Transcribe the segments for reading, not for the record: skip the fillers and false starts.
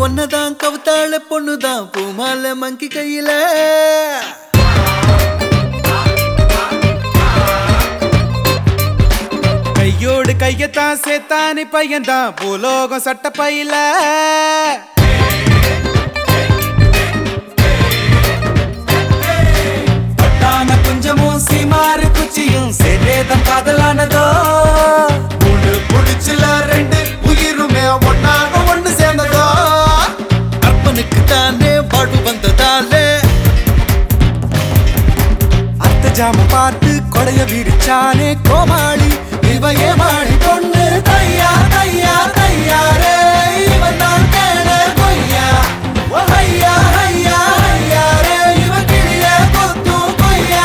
ஒன்னதான் கவுத்தாள பொண்ணுதான் பூமால மங்கி கையில கையோடு கையத்தான் சேத்தானி பையன்தான் பூலோகம் சட்ட பையில பட்டான குஞ்சமும் சீமாறு குச்சியும் சேதேதம் காதலானதோ மூணு புடிச்சுல ரெண்டு உயிருமே ஒன்னாக ஒண்ணு சேர்ந்ததோ அப்பனுக்கு தானே வாழ்வு வந்ததாலே அத்த ஜாம பார்த்து கொடைய விரிச்சானே கோமாளி இவையே மாடி பொண்ணு தையா தையா தையாரே இவன் தான் கேட கொய்யா ஓ ஐயா ஐயா ஐயாரே இவ கிளிய கொத்து கொய்யா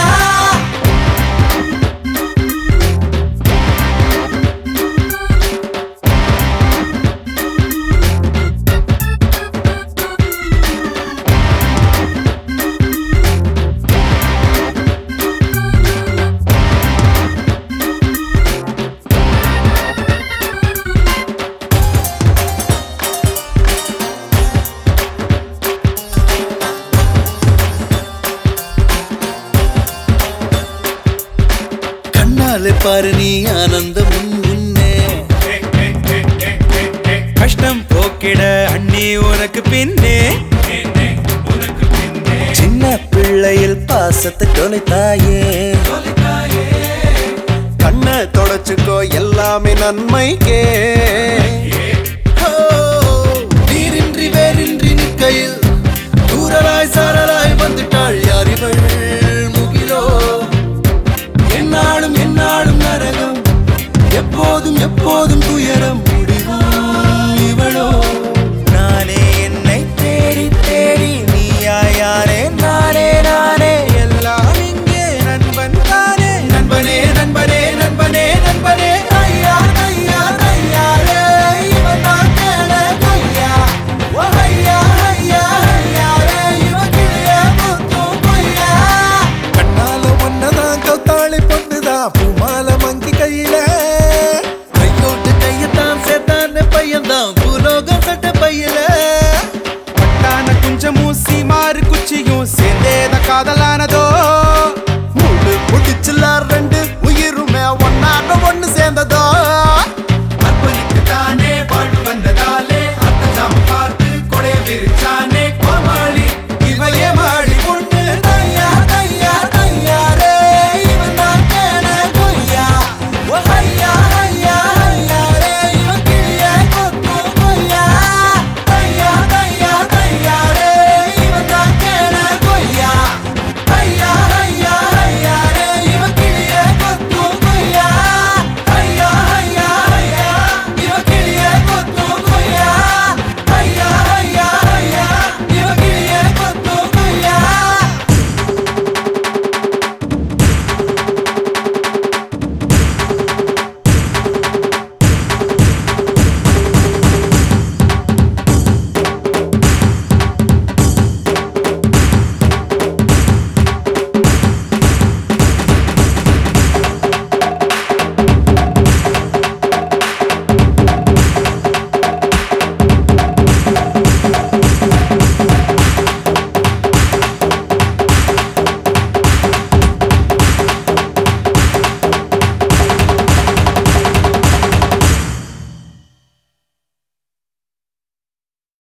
பாரு நீ ஆனந்தம் முன்னே கஷ்டம் போக்கிட அண்ணி உனக்கு பின்னே சின்ன பிள்ளையில் பாசத்தை தொலைத்தாயே கண்ணை தொடச்சுக்கோ எல்லாமே நன்மைக்கே